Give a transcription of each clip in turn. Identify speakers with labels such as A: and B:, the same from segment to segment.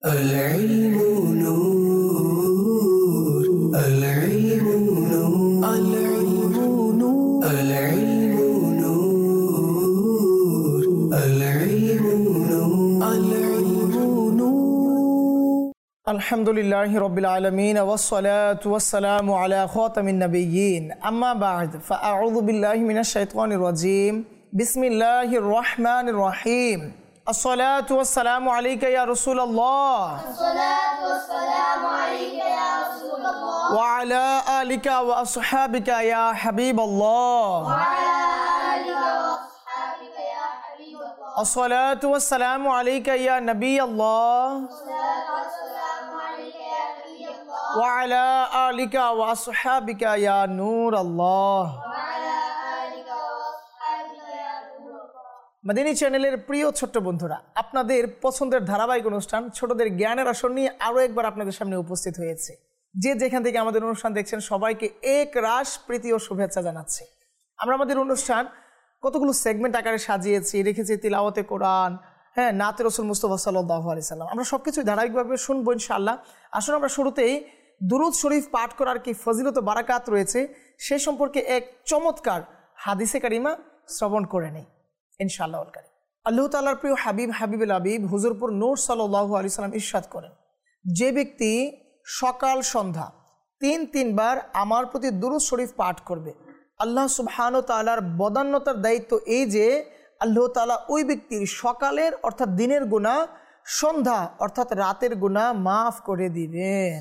A: العلم نور العلم نور العلم نور العلم نور العلم نور العلم نور
B: الحمد لله رب العالمين والصلاة والسلام على خاتم النبيين أما بعد فأعوذ بالله من الشيطان الرجيم بسم الله الرحمن الرحيم الصلاة والسلام عليك يا رسول الله
C: الصلاة والسلام عليك يا رسول الله
B: وعلى آلك وأصحابك يا حبيب الله
C: وعلى آلك وأصحابك يا حبيب الله
B: الصلاة والسلام عليك يا نبي الله
C: الصلاة والسلام عليك يا نبي الله
B: وعلى آلك وأصحابك يا نور الله
C: وعلى آلك وأصحابك يا نور الله
B: মাদিনী চ্যানেলের প্রিয় ছোট্ট বন্ধুরা, আপনাদের পছন্দের ধারাবাহিক অনুষ্ঠান ছোটদের জ্ঞানের আসর নিয়ে আরও একবার আপনাদের সামনে উপস্থিত হয়েছে। যে যেখান থেকে আমাদের অনুষ্ঠান দেখছেন সবাইকে এক রাশ প্রীতি ও শুভেচ্ছা জানাচ্ছি। আমরা আমাদের অনুষ্ঠান কতগুলো সেগমেন্ট আকারে সাজিয়েছি, রেখেছি তিলাওয়াতে কোরআন, নাতে রসুল মুস্তাফা সাল্লাল্লাহু আলাইহি সাল্লাম। আমরা সব কিছু ধারাবাহিকভাবে শুনবো ইনশাআল্লাহ। আসলে আমরা শুরুতেই দুরূদ শরীফ পাঠ করার কি ফজিলত ও বারাকাত রয়েছে সে সম্পর্কে এক চমৎকার হাদিসে কারিমা শ্রবণ করে নেই ইনশাআল্লাহ। আল্লাহ তাআলার প্রিয় হাবিবুল হাবিব হুজুরপুর নূর সাল্লাল্লাহু আলাইহি সাল্লাম ইরশাদ করেন, যে ব্যক্তি সকাল সন্ধ্যা তিনবার আমার প্রতি দুরূদ শরীফ পাঠ করবে, আল্লাহ সুবহানাহু ওয়া তাআলার বদান্যতার দায়িত্ব এই যে আল্লাহ তাআলা ওই ব্যক্তির সকালের অর্থাৎ দিনের গুনাহ, সন্ধ্যা অর্থাৎ রাতের গুনাহ মাফ করে দিবেন।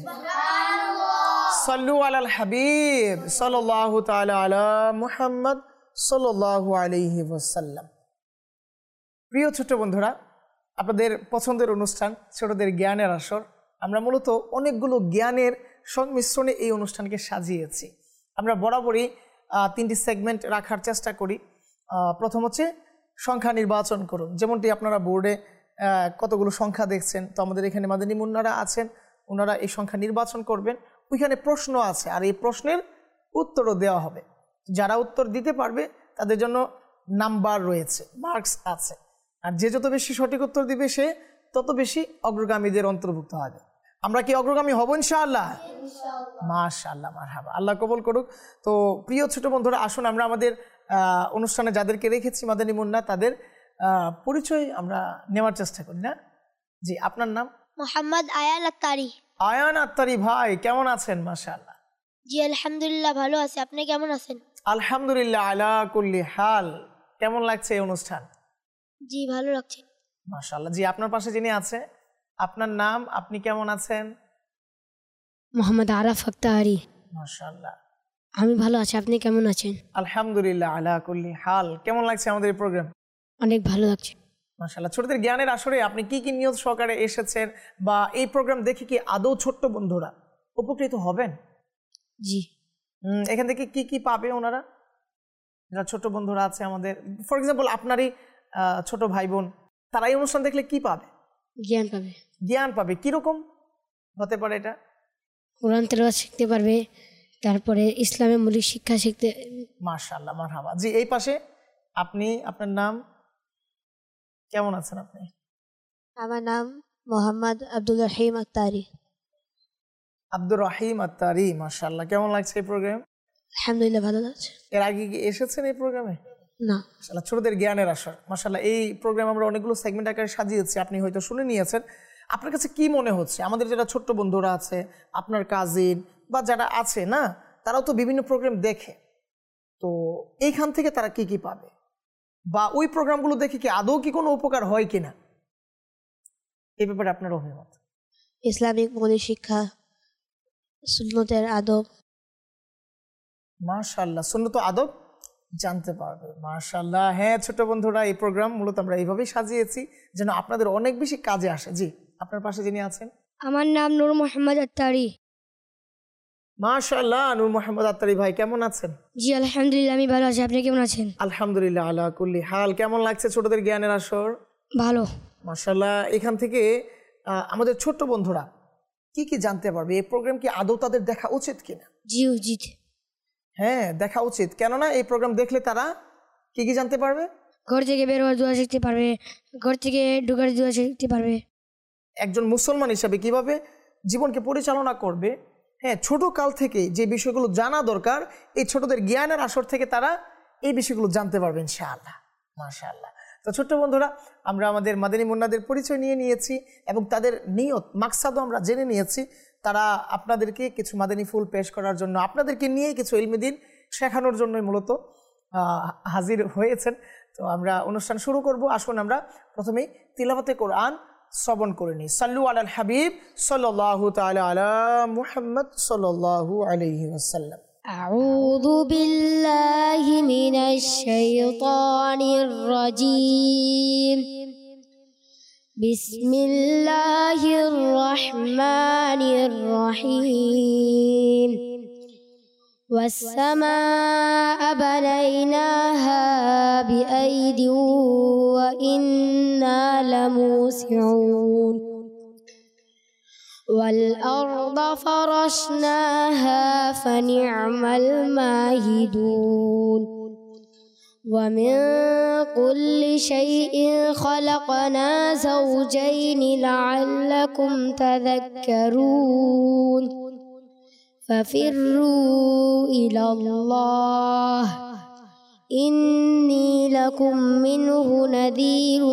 B: সাল্লু আলাল হাবিব সাল্লাল্লাহু তাআলা আলা মুহাম্মদ সাল্লাল্লাহু আলাইহি ওয়াসাল্লাম। প্রিয় ছোট বন্ধুরা, আপনাদের পছন্দের অনুষ্ঠান ছোটদের জ্ঞানের আসর, আমরা মূলত অনেকগুলো জ্ঞানের সংমিশ্রণে এই অনুষ্ঠানকে সাজিয়েছি। আমরা বরাবরই তিনটি সেগমেন্ট রাখার চেষ্টা করি। প্রথম হচ্ছে সংখ্যা নির্বাচন করুন, যেমনটি আপনারা বোর্ডে কতগুলো সংখ্যা দেখছেন। তো আমাদের এখানে মাদানী মুন্নারা আছেন, ওনারা এই সংখ্যা নির্বাচন করবেন। ওইখানে প্রশ্ন আছে আর এই প্রশ্নের উত্তরও দেওয়া হবে। যারা উত্তর দিতে পারবে তাদের জন্য নাম্বার রয়েছে, মার্কস আছে। আর যে যত বেশি সঠিক উত্তর দিবে সে তত বেশি অগ্রগামীদের অন্তর্ভুক্ত হবে। আমরা কি অগ্রগামী হব ইনশাআল্লাহ? মাশাআল্লাহ, মারহাবা, আল্লাহ কবুল করুক। তো প্রিয় ছোট বন্ধুরা, আসুন আমরা আমাদের অনুষ্ঠানে যাদেরকে রেখেছি মাদানী মুন্না তাদের পরিচয় আমরা নেওয়ার চেষ্টা করি। না জি, আপনার নাম?
C: মোহাম্মদ আয়ান আত্তারি।
B: আয়ান আত্তারি ভাই, কেমন আছেন? মাশাআল্লাহ।
C: জি আলহামদুলিল্লাহ ভালো আছি, আপনি কেমন আছেন?
B: আলহামদুলিল্লাহ আলা কুল্লি হাল। কেমন লাগছে এই অনুষ্ঠান?
C: জি ভালো লাগছে।
B: মাশাআল্লাহ। জি, আপনার পাশে যিনি আছে, আপনার নাম, আপনি কেমন আছেন?
D: মোহাম্মদ আরাফ আক্তারি।
B: মাশাআল্লাহ,
D: আমি ভালো আছি, আপনি কেমন আছেন?
B: আলহামদুলিল্লাহ আলা কুল্লি হাল। কেমন লাগছে আমাদের এই প্রোগ্রাম?
D: অনেক ভালো লাগছে।
B: মাশাআল্লাহ। ছোটদের জ্ঞানের আসরে আপনি কি কি নিয়ত সহকারে এসেছেন, বা এই প্রোগ্রাম দেখে কি আদৌ ছোট্ট বন্ধুরা উপকৃত হবেন?
D: জি,
B: এখান থেকে কি কি পাবে ওনারা, যারা ছোট বন্ধুরা আছে আমাদের? ফর এক্সাম্পল আপনারই ছোট ভাই বোন, তারা এই অনুষ্ঠান দেখলে কি পাবে?
D: জ্ঞান পাবে।
B: জ্ঞান পাবে। কিরকম হতে পারে এটা?
D: কোরআন তেলাওয়াত শিখতে পারবে, তারপরে ইসলামের মৌলিক শিক্ষা শিখতে।
B: মাশাআল্লাহ, মারহাবা। জি, এই পাশে আপনি, আপনার নাম, কেমন আছেন আপনি?
D: আমার নাম মোহাম্মদ আব্দুল রহিম আক্তারি।
B: আব্দুর রহিম আত্তারি। মাশাআল্লাহ, কেমন লাগছে এই প্রোগ্রাম?
D: আলহামদুলিল্লাহ ভালো লাগছে।
B: এর আগে কি এসেছেন এই প্রোগ্রামে?
D: না।
B: মাশাআল্লাহ, ছোটদের জ্ঞানের আসর। মাশাআল্লাহ, এই প্রোগ্রাম আমরা অনেকগুলো সেগমেন্ট আকারে সাজিয়েছি, আপনি হয়তো শুনে নিয়েছেন। আপনার কাছে কি মনে হচ্ছে, আমাদের যারা ছোট্ট বন্ধুরা আছে, আপনার কাজিন বা যারা আছে না, তারাও তো বিভিন্ন প্রোগ্রাম দেখে, তো এইখান থেকে তারা কি কি পাবে, বা ওই প্রোগ্রামগুলো দেখে কি আদৌ কি কোনো উপকার হয় কিনা, এই ব্যাপারে আপনার অভিমত?
D: ইসলামিক মৌলিক শিক্ষা, সুন্নতের আদব।
B: মাশাআল্লাহ, সুন্নত আদব জানতে পারবে। মাশাআল্লাহ। হ্যাঁ ছোট বন্ধুরা, এই প্রোগ্রাম মূলত আমরা এইভাবেই সাজিয়েছি যেন আপনাদের অনেক বেশি কাজে আসে। জি, আপনার পাশে যিনি আছেন?
D: আমার নাম নূর মোহাম্মদ আত্তারি।
B: মাশাআল্লাহ, নূর মোহাম্মদ আত্তারি ভাই, কেমন আছেন?
D: জি আলহামদুলিল্লাহ আমি ভালো আছি, আপনি কেমন আছেন?
B: আলহামদুলিল্লাহ আলা কুল্লি হাল। কেমন লাগছে ছোটদের জ্ঞানের আসর?
D: ভালো।
B: মাশাআল্লাহ। এখান থেকে আমাদের ছোট্ট বন্ধুরা কি কি জানতে পারবে? এই প্রোগ্রাম কি আদৌ তাদের দেখা উচিত কিনা?
D: জি উচিত।
B: হ্যাঁ, দেখা উচিত। কেননা এই প্রোগ্রাম দেখলে তারা কি কি জানতে পারবে?
D: ঘর থেকে বের হওয়ার দোয়া শিখতে পারবে, ঘর থেকে ঢোকার দোয়া শিখতে পারবে।
B: একজন মুসলমান হিসাবে কিভাবে জীবনকে পরিচালনা করবে, হ্যাঁ, ছোট কাল থেকে যে বিষয়গুলো জানা দরকার এই ছোটদের জ্ঞানের আসর থেকে তারা এই বিষয়গুলো জানতে পারবে ইনশাআল্লাহ। মাশাআল্লাহ। তো ছোট্ট বন্ধুরা, আমরা আমাদের মাদানী মুন্নাদের পরিচয় নিয়ে নিয়েছি এবং তাদের নিয়ত মাকসাদও আমরা জেনে নিয়েছি। তারা আপনাদেরকে কিছু মাদানী ফুল পেশ করার জন্য, আপনাদেরকে নিয়ে কিছু ইলমি দ্বীন শেখানোর জন্যই মূলত হাজির হয়েছেন। তো আমরা অনুষ্ঠান শুরু করব। আসুন আমরা প্রথমেই তিলাওয়াতে কোরআন শ্রবণ করে নিই। সাল্লু আলাল হাবিব সাল্লাল্লাহু তাআলা আলা মুহাম্মদ সাল্লাল্লাহু আলাইহি ওয়াসাল্লাম।
D: أعوذ بالله من الشيطان الرجيم. بسم الله الرحمن الرحيم. والسماء بنيناها بأيد وإنا لموسعون. والأرض فرشناها فنعم الماهدون. ومن كل شيء خلقنا زوجين لعلكم تذكرون. ففروا إلى الله إني لكم منه نذير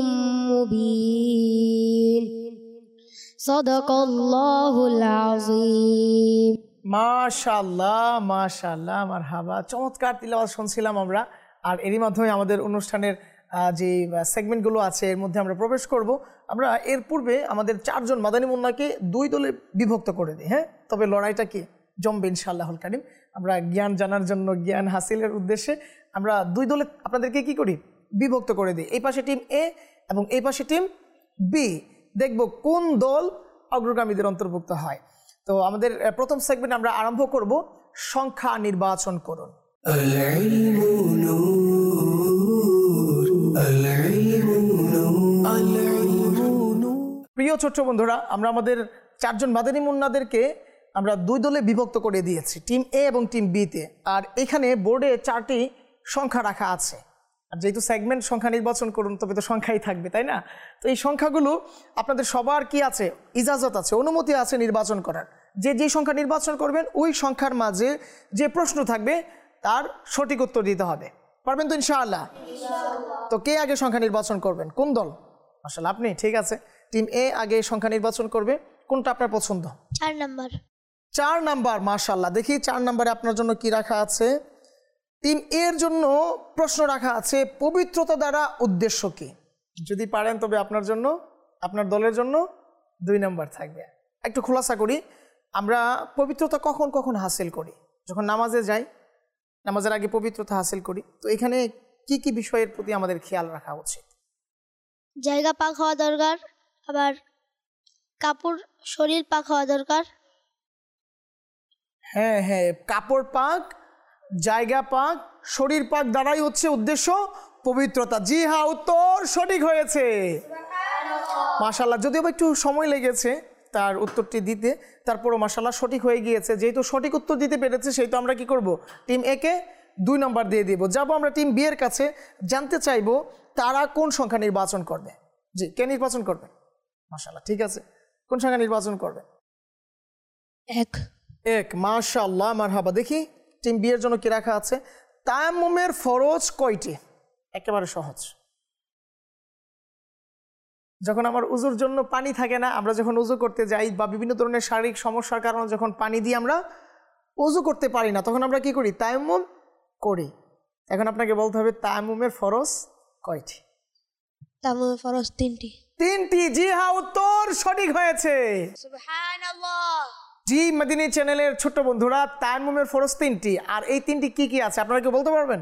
D: مبين. صدق الله العظيم.
B: মাশাআল্লাহ মাশাআল্লাহ, মারহাবা। চমৎকার তিলাওয়াত শুনছিলাম আমরা। আর এরই মাধ্যমে আমাদের অনুষ্ঠানের যে সেগমেন্টগুলো আছে এর মধ্যে আমরা প্রবেশ করব। আমরা এর পূর্বে আমাদের 4 জন মাদানী মুন্নাকে 2 দলে বিভক্ত করে দিই। হ্যাঁ, তবে লড়াইটা কি জমবে ইনশাআল্লাহুল কারীম। আমরা জ্ঞান জানার জন্য, জ্ঞান হাসিলের উদ্দেশ্যে আমরা 2 দলে আপনাদেরকে কি করি, বিভক্ত করে দিই। এই পাশে টিম এ এবং এই পাশে টিম বি। দেখব কোন দল অগ্রগামীদের অন্তর্ভুক্ত হয়। তো আমাদের প্রথম সেগমেন্ট আমরা আরম্ভ করব, সংখ্যা নির্বাচন করুন।
A: العلم نور العلم نور العلم نور।
B: প্রিয় ছোট্ট বন্ধুরা, আমরা আমাদের 4 জন মাদানী মুন্নাদেরকে আমরা 2 দলে বিভক্ত করে দিয়েছি, টিম এ এবং টিম বিতে। আর এখানে বোর্ডে 4টি সংখ্যা রাখা আছে। আর যেহেতু সেগমেন্ট সংখ্যা নির্বাচন করুন, তবে তো সংখ্যাই থাকবে, তাই না? তো এই সংখ্যাগুলো আপনাদের সবার কি আছে, ইজাজত আছে, অনুমতি আছে নির্বাচন করার। যে সংখ্যা নির্বাচন করবেন ওই সংখ্যার মাঝে যে প্রশ্ন থাকবে তার সঠিক উত্তর দিতে হবে। পারবেন তো ইনশাআল্লাহ? তো কে আগে সংখ্যা নির্বাচন করবেন, কোন দল? মাশাআল্লাহ, আপনি। ঠিক আছে, টিম এ আগে সংখ্যা নির্বাচন করবে। কোনটা আপনার পছন্দ?
D: 4 নাম্বার।
B: 4 নাম্বার। মাশাআল্লাহ, দেখি 4 নাম্বারে আপনার জন্য কি রাখা আছে। টিম এর জন্য প্রশ্ন রাখা আছে, পবিত্রতা দ্বারা উদ্দেশ্য কি? যদি পারেন তবে আপনার জন্য, আপনার দলের জন্য 2 নাম্বার থাকবে। একটু খোলাসা করি, আমরা পবিত্রতা কখন কখন হাসিল করি? যখন নামাজে যাই, নামাজের আগে পবিত্রতা হাসিল করি। তো এখানে কি কি বিষয়ের প্রতি আমাদের খেয়াল রাখা উচিত?
E: জায়গা পাক হওয়া দরকার, আবার কাপড় শরীর পাক হওয়া দরকার।
B: হ্যাঁ হ্যাঁ, কাপড় পাক, জায়গা পাক, শরীর পাক দ্বারাই হচ্ছে উদ্দেশ্য পবিত্রতা। জি হ্যাঁ, উত্তর সঠিক হয়েছে। মাশাআল্লাহ, যদিও একটু সময় লেগেছে তার উত্তরটি দিতে, তারপরও মাশাআল্লাহ সঠিক হয়ে গিয়েছে। যেহেতু সঠিক উত্তর দিতে পেরেছে, সেই তো আমরা কি করব, টিম এ কে 2 নাম্বার দিয়ে দিব। যাব আমরা টিম বি এর কাছে, জানতে চাইবো তারা কোন সংখ্যা নির্বাচন করবে। জি, কে নির্বাচন করবে? মাশাআল্লাহ, ঠিক আছে, কোন সংখ্যা নির্বাচন করবে? 1। মাশাআল্লাহ, মারহাবা। দেখি টিম বি এর জন্য কি রাখা আছে। তায়াম্মুমের ফরজ কয়টি? একেবারে সহজ। যখন আমার উজুর জন্য পানি থাকে না, আমরা যখন উজু করতে যাই বা বিভিন্ন ধরনের শারীরিক সমস্যার কারণে যখন পানি দিয়ে আমরা উজু করতে পারি না, তখন আমরা কি করি, তায়াম্মুম করি। এখন আপনাকে বলতে হবে তায়াম্মুমের ফরজ কয়টি?
E: তায়াম্মুমের ফরজ 3টি।
B: 3টি। জি হ্যাঁ, উত্তর সঠিক হয়েছে।
E: সুবহানাল্লাহ।
B: জি মদিনী চ্যানেলের ছোট্ট বন্ধুরা, তায়াম্মুমের ফরজ 3টি। আর এই 3টি কি কি আছে আপনারা কি বলতে পারবেন?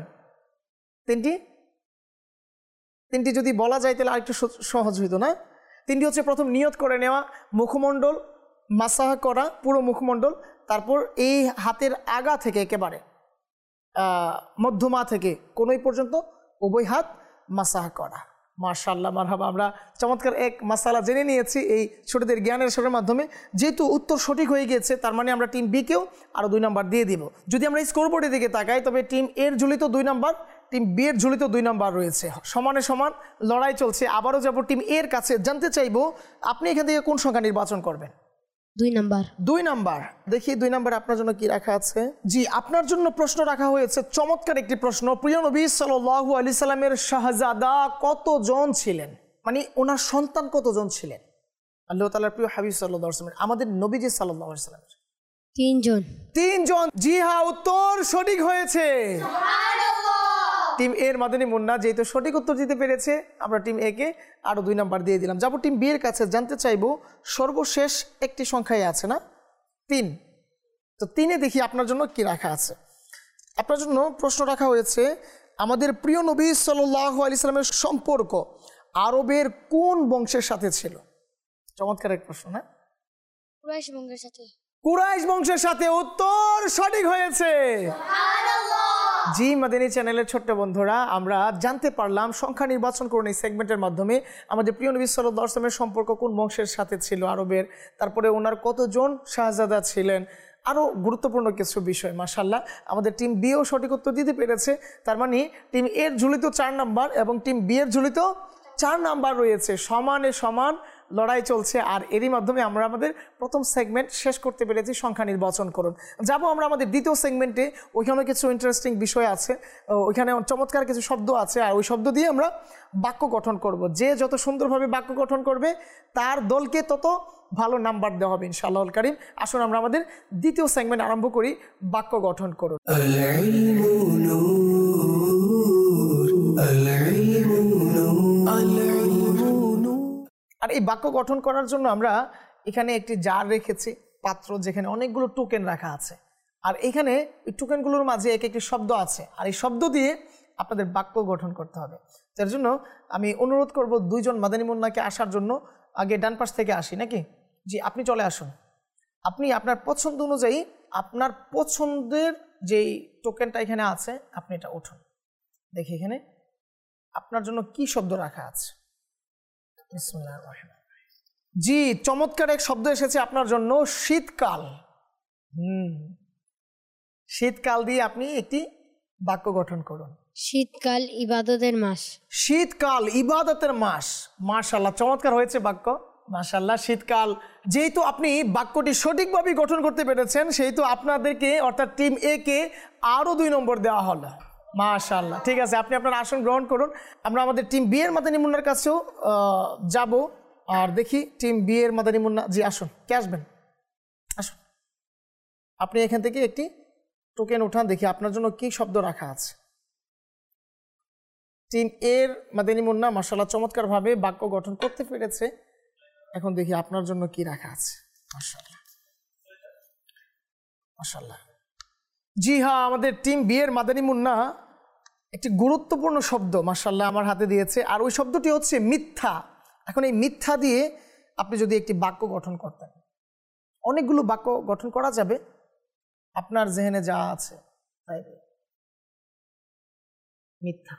B: 3টি যদি বলা যায় তাহলে আরেকটু সহজ হইতো না? 3টি হচ্ছে, প্রথম নিয়ত করে নেওয়া, মুখমণ্ডল মাসাহ করা, পুরো মুখমণ্ডল, তারপর এই হাতের আগা থেকে একেবারে মধ্যমা থেকে কোনোই পর্যন্ত উভয় হাত মাসাহ করা। মাশাআল্লাহ, মারহাবা। আমরা চমৎকার এক মাসালা জেনে নিয়েছি এই ছোটদের জ্ঞানের আসরের মাধ্যমে। যেহেতু উত্তর সঠিক হয়ে গিয়েছে, তার মানে আমরা টিম বি কেও আরও 2 নাম্বার দিয়ে দিব। যদি আমরা স্কোরবোর্ডের দিকে তাকাই, তবে টিম এর ঝুলিত 2 নাম্বার, টিম বি এর ঝুলিতে 2 নাম্বার রয়েছে, সমানে সমান লড়াই চলছে। আবারও যাব টিম এর কাছে, জানতে চাইবো আপনি এখান থেকে কোন সংখ্যা নির্বাচন করবেন?
D: 2 নাম্বার।
B: 2 নাম্বার। দেখি 2 নাম্বার আপনার জন্য কি রাখা আছে। জি, আপনার জন্য প্রশ্ন রাখা হয়েছে, চমৎকার একটি প্রশ্ন। প্রিয় নবী সাল্লাল্লাহু আলাইহি সাল্লামের শাহজাদা কতজন ছিলেন, মানে ওনার সন্তান কতজন ছিলেন? আল্লাহ তাআলার প্রিয় হাবিব সাল্লাল্লাহু আলাইহি ওয়াসাল্লাম, আমাদের নবীজি সাল্লাল্লাহু আলাইহি ওয়াসাল্লাম
D: 3 জন।
B: 3 জন। জি হ্যাঁ, উত্তর সঠিক হয়েছে। টিম এর মাদানী মুন্না যেহেতু সঠিক উত্তর দিতে পেরেছে, আমরা টিম এ কে আরো 2 নাম্বার দিয়ে দিলাম। যাবো টিম বি এর কাছে, জানতে চাইবো সর্বশেষ একটি সংখ্যায় আছে না 3, তো 3-এ দেখি আপনার জন্য কি রাখা আছে। আপনার জন্য প্রশ্ন রাখা হয়েছে, আমাদের প্রিয় নবী সাল্লাল্লাহু আলাইহি সাল্লামের সম্পর্ক আরবের কোন বংশের সাথে ছিল? চমৎকার এক প্রশ্ন না?
E: কুরাইশ বংশের সাথে।
B: কুরাইশ বংশের সাথে। উত্তর সঠিক হয়েছে। জি মাদানী চ্যানেলের ছোট্ট বন্ধুরা, আমরা জানতে পারলাম সংখ্যা নির্বাচন করুন এই সেগমেন্টের মাধ্যমে আমাদের প্রিয় নবী সাল্লাল্লাহু আলাইহি ওয়াসাল্লামের সম্পর্ক কোন বংশের সাথে ছিল আরবের, তারপরে ওনার কতজন শাহজাদা ছিলেন, আরও গুরুত্বপূর্ণ কিছু বিষয়। মাশাআল্লাহ, আমাদের টিম বিও সঠিক উত্তর দিতে পেরেছে। তার মানে টিম এর ঝুলিতেও 4 নাম্বার এবং টিম বি এর ঝুলিতেও 4 নাম্বার রয়েছে, সমানে সমান লড়াই চলছে। আর এরই মাধ্যমে আমরা আমাদের প্রথম সেগমেন্ট শেষ করতে পেরেছি, সংখ্যা নির্বাচন করুন। যাব আমরা আমাদের দ্বিতীয় সেগমেন্টে, ওইখানে কিছু ইন্টারেস্টিং বিষয় আছে, ওইখানে চমৎকার কিছু শব্দ আছে, আর ওই শব্দ দিয়ে আমরা বাক্য গঠন করব। যে যত সুন্দরভাবে বাক্য গঠন করবে তার দলকে তত ভালো নাম্বার দেওয়া হবে ইনশাআল্লাহুল কারীম। আসুন আমরা আমাদের দ্বিতীয় সেগমেন্ট আরম্ভ করি, বাক্য গঠন করুন।
A: العلم نور العلم نور العلم نور।
B: আর এই বাক্য গঠন করার জন্য আমরা এখানে একটি জার রেখেছি, পাত্র, যেখানে অনেকগুলো টোকেন রাখা আছে। আর এখানে এই টোকেনগুলোর মাঝে এক একটি শব্দ আছে, আর এই শব্দ দিয়ে আপনাদের বাক্য গঠন করতে হবে। তার জন্য আমি অনুরোধ করব 2 জন মাদানী মুন্নাকে আসার জন্য। আগে ডান পাশ থেকে আসি নাকি? জি, আপনি চলে আসুন। আপনি আপনার পছন্দ অনুযায়ী আপনার পছন্দের যেই টোকেনটা এখানে আছে আপনি এটা উঠুন। দেখি এখানে আপনার জন্য কি শব্দ রাখা আছে। বিসমিল্লাহির রহমানির রহিম। জি, চমৎকার এক শব্দ এসেছে আপনার জন্য, শীতকাল। শীতকাল দিয়ে আপনি একটি বাক্য গঠন করুন।
D: শীতকাল ইবাদতের মাস।
B: শীতকাল ইবাদতের মাস। মাশাআল্লাহ, চমৎকার হয়েছে বাক্য। মাশাআল্লাহ, শীতকাল। যেহেতু আপনি বাক্যটি সঠিকভাবে গঠন করতে পেরেছেন, সেহেতু আপনাদেরকে অর্থাৎ টিম এ কে আরও 2 নম্বর দেওয়া হলো। মাশাআল্লাহ, ঠিক আছে, আপনি আপনার আসন গ্রহণ করুন। আমরা আমাদের টিম বি এর মাদানী মুন্নার কাছেও যাব, আর দেখি টিম বি এর মাদানী মুন্না। জি আসুন, কে আসবেন? আসুন, আপনি এখান থেকে একটি টোকেন উঠান, দেখি আপনার জন্য কি শব্দ রাখা আছে। টিম এর মাদানী মুন্না মাশাআল্লাহ চমৎকারভাবে বাক্য গঠন করতে পেরেছে। এখন দেখি আপনার জন্য কি রাখা আছে। মাশাআল্লাহ মাশাআল্লাহ। জি হ্যাঁ, আমাদের টিম বি এর মাদানী মুন্না একটি গুরুত্বপূর্ণ শব্দ মাশাআল্লাহ আমার হাতে দিয়েছে, আর ওই শব্দটি হচ্ছে মিথ্যা। এখন এই মিথ্যা দিয়ে আপনি যদি একটি বাক্য গঠন করতেন, অনেকগুলো বাক্য গঠন করা যাবে, আপনার জেহেনে যা আছে তাই। মিথ্যা।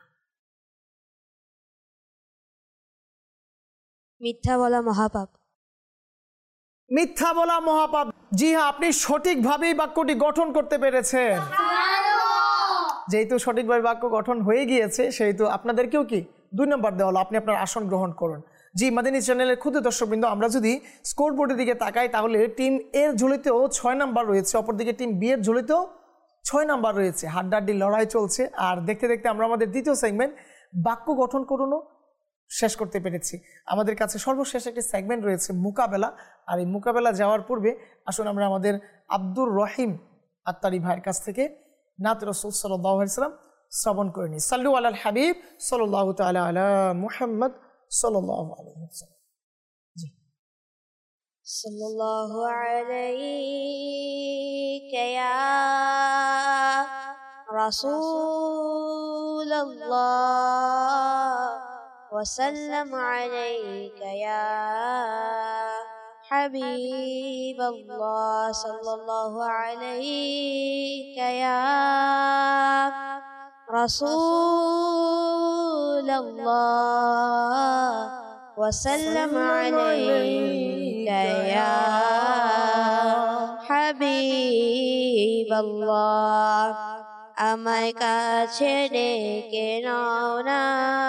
F: মিথ্যা বলা মহাপাপ।
B: মিথ্যা বলা মহাপাপ। জি হ্যাঁ, আপনি সঠিকভাবেই বাক্যটি গঠন করতে পেরেছেন। যেহেতু সঠিকভাবে বাক্য গঠন হয়ে গিয়েছে, সেহেতু আপনাদেরকেও কি 2 নম্বর দেওয়া হলো। আপনি আপনার আসন গ্রহণ করুন। জি মাদানী চ্যানেলের ক্ষুদ্র দর্শকবৃন্দ, আমরা যদি স্কোর বোর্ডের দিকে তাকাই তাহলে টিম এর ঝুলিতেও 6 নাম্বার রয়েছে, অপরদিকে টিম বি এর ঝুলিতেও 6 নাম্বার রয়েছে। হাড্ডাহাড্ডি লড়াই চলছে, আর দেখতে দেখতে আমরা আমাদের দ্বিতীয় সেগমেন্ট বাক্য গঠন করুনও শেষ করতে পেরেছি। আমাদের কাছে সর্বশেষ একটি সেগমেন্ট রয়েছে মোকাবেলা, আর এই মোকাবেলা যাওয়ার পূর্বে আসুন আমরা আমাদের আব্দুর রহিম আত্তারি ভাইয়ের কাছ থেকে নাত রাসূল সাল্লাল্লাহু আলাইহি ওয়াসাল্লাম শ্রবণ করে নিই। সাল্লু আলাল হাবিব সাল্লাল্লাহু তাআলা আলা মুহাম্মদ সাল্লাল্লাহু আলাইহি ওয়াসাল্লাম। জি,
F: সাল্লাল্লাহু আলাইকা ইয়া রাসূলুল্লাহ ওয়া সাল্লাম আলাইকা ইয়া হাবিবাল্লাহ সাল্লাল্লাহু আলাইকা ইয়া রাসূলুল্লাহ ওয়া সাল্লাম আলাইকা ইয়া হাবিবাল্লাহ। আমায় কাছে ডেকে নাও না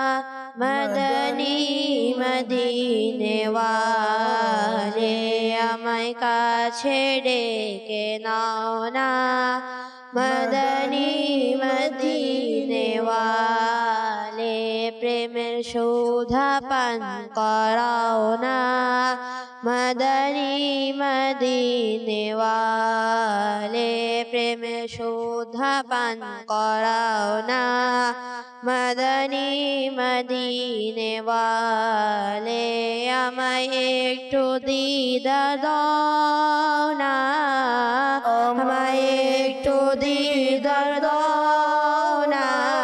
F: মদনী মদিনে ওয়ালে আমায় কাছে ডেকে নাও না মদনী মদিনে ওয়ালে প্রেমের সুধা পান করাও না মদনী মদিনে ওয়ালে প্রেমের সুধা পান করাও না মদনী মদিনে ওয়ালে আমায় একটু দিদার দাও না আমায় একটু দিদার দাও না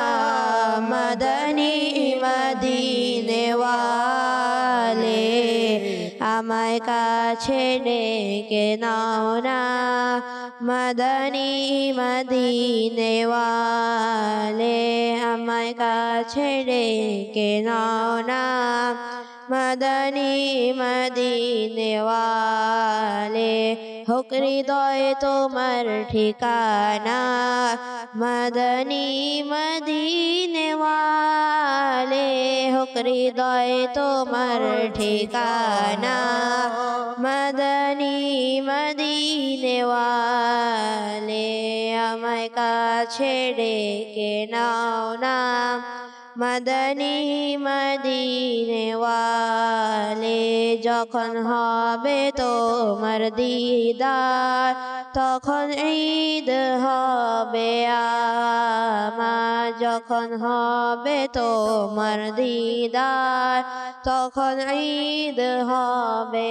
F: মদনী মদিনে ওয়ালে আমায় কাছে ডেকে নাও না মদনী মদিনে ওয়ালে আমায় কাছে ডেকে নাও না মদনী মদিনে ওয়ালে হোক হৃদয় তোমার ঠিকানা মদনী মদিনে ওয়ালে হোক হৃদয় তোমার ঠিকানা মদনী মদিনে ওয়ালে আমায় কাছে ডেকে নাও না মদনী মদিনে ওয়ালে যখন হবে তোমার দিদার তখন ঈদ হবে আমার যখন হবে তোমার দিদার তখন ঈদ হবে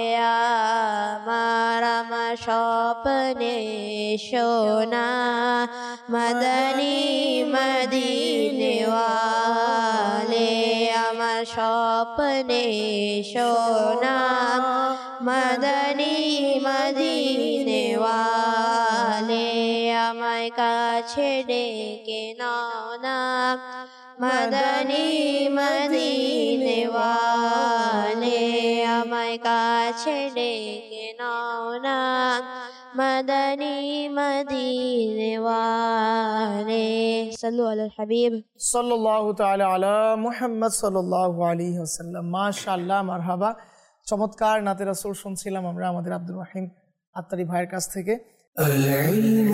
F: আমার স্বপ্নে সোনা মদনী মদিনে ওয়ালে আমার স্বপ্নে সোনা মদনী মদিনে ওয়ালে আমায় কাছে ডেকে নাও না মদনী মদিনে ওয়ালে আমায় কাছে ডেকে নাও না মদনী মদিনে ওয়ালে সাল্লু আলাল হাবিব
B: সাল্লাল্লাহু তাআলা আলা মুহাম্মদ সাল্লাল্লাহু আলাইহি ওয়াসাল্লাম। মাশাআল্লাহ, মারহাবা। চমৎকার নাতে রাসূল শুনছিলাম আমরা আমাদের আব্দুর রহিম আত্তারি ভাইয়ের কাছ থেকে।
A: العلم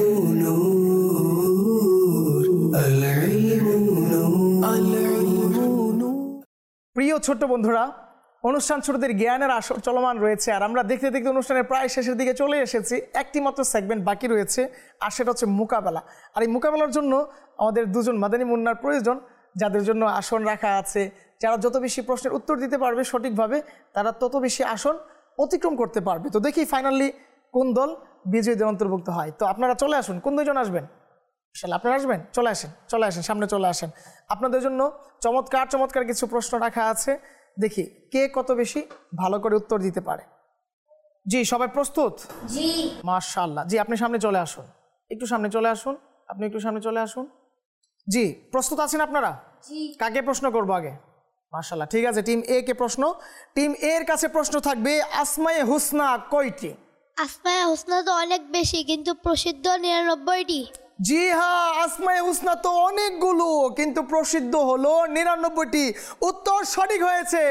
A: نور العلم نور العلم نور।
B: প্রিয় ছোট্ট বন্ধুরা, অনুষ্ঠান ছোটদের জ্ঞানের আসর চলমান রয়েছে আর আমরা দেখতে দেখতে অনুষ্ঠানের প্রায় শেষের দিকে চলে এসেছি। একটি মাত্র সেগমেন্ট বাকি রয়েছে আর সেটা হচ্ছে মোকাবেলা। আর এই মোকাবেলার জন্য আমাদের দুজন মাদানী মুন্নার প্রয়োজন, যাদের জন্য আসন রাখা আছে। যারা যত বেশি প্রশ্নের উত্তর দিতে পারবে সঠিকভাবে তারা তত বেশি আসন অতিক্রম করতে পারবে। তো দেখি ফাইনালি কোন দল বিজয়ীদের অন্তর্ভুক্ত হয়। তো আপনারা চলে আসুন। কোন দুজন আসবেন? আপনারা আসবেন? চলে আসেন, চলে আসেন, সামনে চলে আসেন। আপনাদের জন্য চমৎকার চমৎকার কিছু প্রশ্ন রাখা আছে। দেখি কে কত বেশি ভালো করে উত্তর দিতে পারে। জি, সবাই প্রস্তুত?
C: জি।
B: মাশাআল্লাহ। জি, আপনি সামনে চলে আসুন, একটু সামনে চলে আসুন, আপনি একটু সামনে চলে আসুন। জি, প্রস্তুত আছেন আপনারা?
C: জি।
B: কাকে প্রশ্ন করবো আগে? মাশাআল্লাহ, ঠিক আছে। টিম এ কে প্রশ্ন। টিম এর কাছে প্রশ্ন থাকবে, আসমায়ে হুসনা কয়টি?
E: আসমায়ে হুসনা তো অনেক বেশি, কিন্তু প্রসিদ্ধ 99টি।
B: জি হ্যাঁ, আসমায়ে হুসনা তো অনেকগুলো, কিন্তু প্রসিদ্ধ হলো 99টি। উত্তর সঠিক হয়েছে।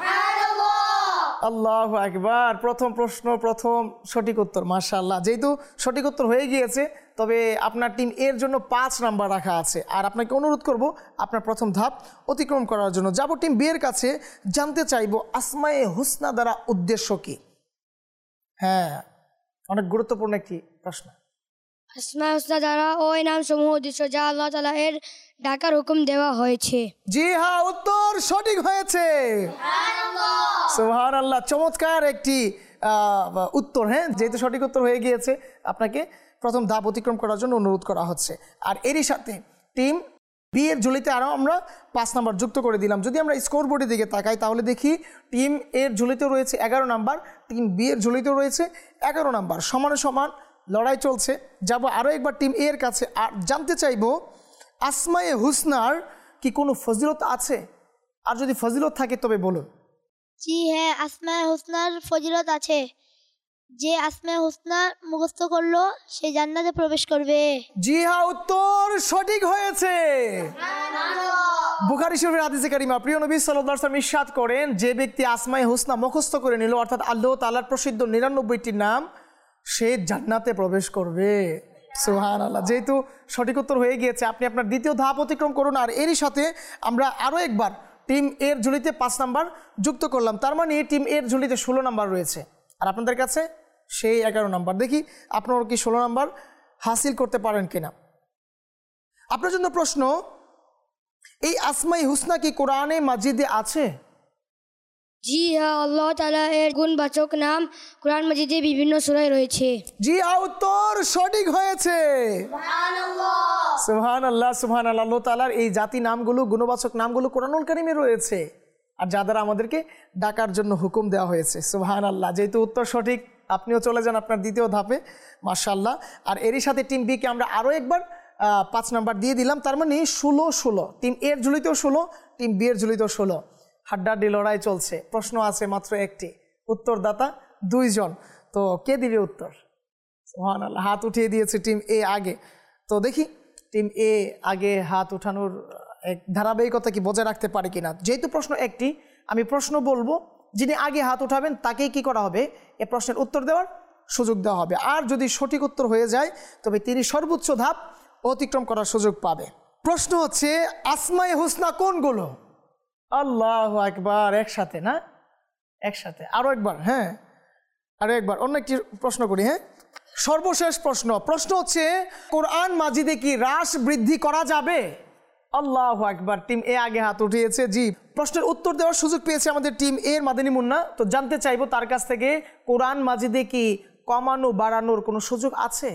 B: আল্লাহু আকবার। প্রথম প্রশ্ন, প্রথম সঠিক উত্তর। মাশাআল্লাহ। যেহেতু সঠিক উত্তর হয়ে গিয়েছে, তবে আপনার টিম এর জন্য 5 নাম্বার রাখা আছে। আর আপনাকে অনুরোধ করব আপনার প্রথম ধাপ অতিক্রম করার জন্য। যাব টিম বি এর কাছে, জানতে চাইব আসমায়ে হুসনা দ্বারা উদ্দেশ্য কি? হ্যাঁ, অনেক গুরুত্বপূর্ণ একটি প্রশ্ন।
D: আসমায়ে হুসনা দ্বারা ওই নাম সমূহ উদ্দেশ্য যা আল্লাহ তাআলা এর ডাকার হুকুম দেওয়া হয়েছে।
B: জি হ্যাঁ, উত্তর সঠিক হয়েছে। সুবহানাল্লাহ। চমৎকার একটি উত্তর। হ্যাঁ, যেহেতু সঠিক উত্তর হয়ে গিয়েছে, আপনাকে প্রথম ধাপ অতিক্রম করার জন্য অনুরোধ করা হচ্ছে। আর এরই সাথে টিম বি এর ঝুলিতে আরও আমরা 5 নাম্বার যুক্ত করে দিলাম। যদি আমরা স্কোর বোর্ডের দিকে তাকাই তাহলে দেখি টিম এর ঝুলিতেও রয়েছে 11 নাম্বার, টিম বি এর ঝুলিতেও রয়েছে 11 নাম্বার। সমানে সমান লড়াই চলছে। যাব আরও একবার টিম এ এর কাছে আর জানতে চাইব, আসমায়ে হুসনার কি কোনো ফজিলত আছে? আর যদি ফজিলত থাকে তবে বলুন।
E: জি হ্যাঁ, আসমায়ে হুসনার ফজিলত আছে। যে আসমায়ে হুসনা মুখস্থ করলো সে জান্নাতে প্রবেশ করবে।
B: জি হ্যাঁ, উত্তর সঠিক হয়েছে। বুখারী শরীফের হাদিসে কারিমা, প্রিয় নবী সাল্লাল্লাহু আলাইহি ওয়াসাল্লাম ইরশাদ করেন, যে ব্যক্তি আসমায়ে হুসনা মুখস্থ করে নিল, অর্থাৎ আল্লাহ তাআলার প্রসিদ্ধ 99টি নাম, সে জান্নাতে প্রবেশ করবে। সুবহানাল্লাহ। যেহেতু সঠিক উত্তর হয়ে গিয়েছে, আপনি আপনার দ্বিতীয় ধাপ অতিক্রম করুন। আর এরই সাথে আমরা আরও একবার টিম এর ঝুলিতে 5 নাম্বার যুক্ত করলাম। তার মানে টিম এর ঝুলিতে 16 নাম্বার রয়েছে, আর আপনাদের কাছে সেই 11 নাম্বার। দেখি আপনারা কি 16 নাম্বার হাসিল করতে পারেন কিনা। আপনার জন্য প্রশ্ন, এই আসমায়ে হুসনা কি কোরআনে মাজিদে আছে?
D: জি হ্যাঁ, আল্লাহ তাআলা এর গুণবাচক নাম কোরআন মাজিদে বিভিন্ন সূরায় রয়েছে।
B: জি হ্যাঁ, উত্তর সঠিক হয়েছে। সুবহানাল্লাহ, সুবহানাল্লাহ। আল্লাহ তাআলার এই জাতি নামগুলো, গুণবাচক নামগুলো কোরআনুল কারীমে রয়েছে, আর যা দ্বারা আমাদেরকে ডাকার জন্য হুকুম দেওয়া হয়েছে। সুবহানাল্লাহ। যেহেতু উত্তর সঠিক, আপনিও চলে যান আপনার দ্বিতীয় ধাপে, মাশাআল্লাহ। আর এরই সাথে টিম বি কে আমরা আরও একবার 5 নাম্বার দিয়ে দিলাম। তার মানে 16-16। টিম এর ঝুলিতেও 16, টিম বি এর ঝুলিতেও 16। হাড্ডাহাড্ডি লড়াই চলছে। প্রশ্ন আছে মাত্র একটি, উত্তরদাতা 2 জন। তো কে দিবে উত্তর? সুবহানাল্লাহ। হাত উঠিয়ে দিয়েছে টিম এ আগে। তো দেখি টিম এ আগে হাত উঠানোর এক ধারাবাহিকতা কি বজায় রাখতে পারে কিনা। যেহেতু প্রশ্ন একটি, আমি প্রশ্ন বলবো, যিনি আগে হাত উঠাবেন তাকেই কি করা হবে, এ প্রশ্নের উত্তর দেওয়ার সুযোগ দেওয়া হবে। আর যদি সঠিক উত্তর হয়ে যায় তবে তিনি সর্বোচ্চ ধাপ অতিক্রম করার সুযোগ পাবে। প্রশ্ন হচ্ছে, আসমায়ে হুসনা কোনগুলো? আল্লাহু আকবার। একসাথে না, একসাথে আরো একবার। হ্যাঁ, আরো একবার। অন্য একটি প্রশ্ন করি। হ্যাঁ, সর্বশেষ প্রশ্ন। প্রশ্ন হচ্ছে, কোরআন মাজিদে কি হ্রাস বৃদ্ধি করা যাবে? আল্লাহু আকবার। টিম এ আগে হাত উঠিয়েছে। জি, প্রশ্নের উত্তর দেওয়ার সুযোগ পেয়েছে আমাদের টিম এর মাদানী মুন্না। তো জানতে চাইবো তার কাছ থেকে, কোরআন মাজিদে কি কমানো বাড়ানোর কোনো সুযোগ আছে?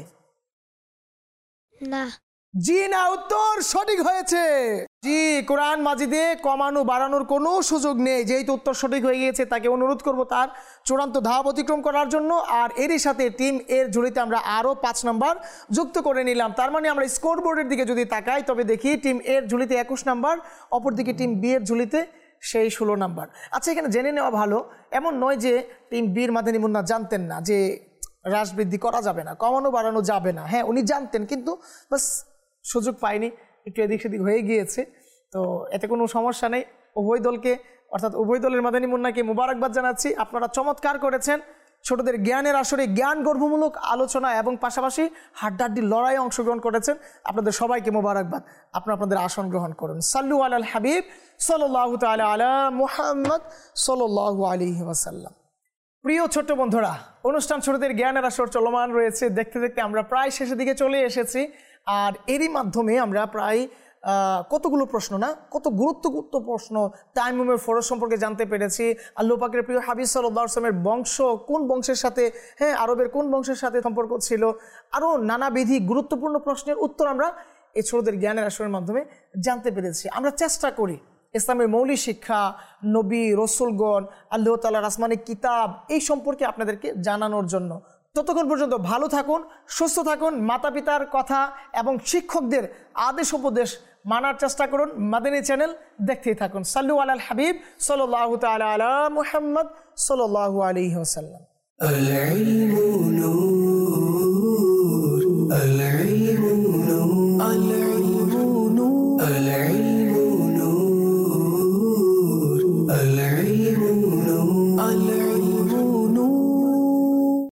E: না।
B: জি না, উত্তর সঠিক হয়েছে। জি, কোরআন মাজিদে কমানো বাড়ানোর কোনো সুযোগ নেই। যেহেতু উত্তর সঠিক হয়ে গিয়েছে, তাকে অনুরোধ করব তার চূড়ান্ত ধাপ অতিক্রম করার জন্য। আর এরই সাথে টিম এর ঝুলিতে আমরা আরও 5 নাম্বার যুক্ত করে নিলাম। তার মানে আমরা স্কোর বোর্ডের দিকে যদি তাকাই তবে দেখি টিম এর ঝুলিতে 21 নাম্বার, অপরদিকে টিম বি এর ঝুলিতে সেই 16 নাম্বার। আচ্ছা, এখানে জেনে নেওয়া ভালো, এমন নয় যে টিম বির মাদানী মুন্না জানতেন না যে হ্রাস বৃদ্ধি করা যাবে না, কমানো বাড়ানো যাবে না। হ্যাঁ, উনি জানতেন, কিন্তু বাস সুযোগ পায়নি, একটু এদিক সেদিক হয়ে গিয়েছে। তো এতে কোনো সমস্যা নেই। উভয় দলকে, অর্থাৎ উভয় দলের মাদানী মুন্নাকে মুবারকবাদ জানাচ্ছি। আপনারা চমৎকার করেছেন। ছোটদের জ্ঞানের আসরে জ্ঞান গর্ভমূলক আলোচনা এবং পাশাপাশি হাড্ডাহাড্ডি লড়াইয়ে অংশগ্রহণ করেছেন। আপনাদের সবাইকে মুবারকবাদ। আপনারা আপনাদের আসন গ্রহণ করুন। সাল্লু আলাল হাবিব সাল্লাল্লাহু তাআলা আলা মুহাম্মদ সাল্লাল্লাহু আলাইহি ওয়াসাল্লাম। প্রিয় ছোট্ট বন্ধুরা, অনুষ্ঠান ছোটদের জ্ঞানের আসর চলমান রয়েছে। দেখতে দেখতে আমরা প্রায় শেষের দিকে চলে এসেছি। আর এরই মাধ্যমে আমরা প্রায় কতগুলো প্রশ্ন না, কত গুরুত্বপূর্ণ প্রশ্ন তায়াম্মুমের ফরজ সম্পর্কে জানতে পেরেছি। আল্লাহ পাকের প্রিয় হাবিব সাল্লাল্লাহু আলাইহি ওয়াসাল্লামের বংশ কোন বংশের সাথে, হ্যাঁ, আরবের কোন বংশের সাথে সম্পর্ক ছিল, আরও নানাবিধি গুরুত্বপূর্ণ প্রশ্নের উত্তর আমরা এই ছোটদের জ্ঞানের আসরের মাধ্যমে জানতে পেরেছি। আমরা চেষ্টা করি ইসলামের মৌলিক শিক্ষা, নবী রসুলগণ, আল্লাহ তাআলার আসমানি কিতাব, এই সম্পর্কে আপনাদেরকে জানানোর জন্য। ততক্ষণ পর্যন্ত ভালো থাকুন, সুস্থ থাকুন, মাতা পিতার কথা এবং শিক্ষকদের আদেশ উপদেশ মানার চেষ্টা করুন। মাদানী চ্যানেল দেখতেই থাকুন। সাল্লু আলাল হাবিব সাল্লাল্লাহু তাআলা আলা মুহাম্মদ সাল্লাল্লাহু আলাইহি ওয়াসাল্লাম।
A: العلم نور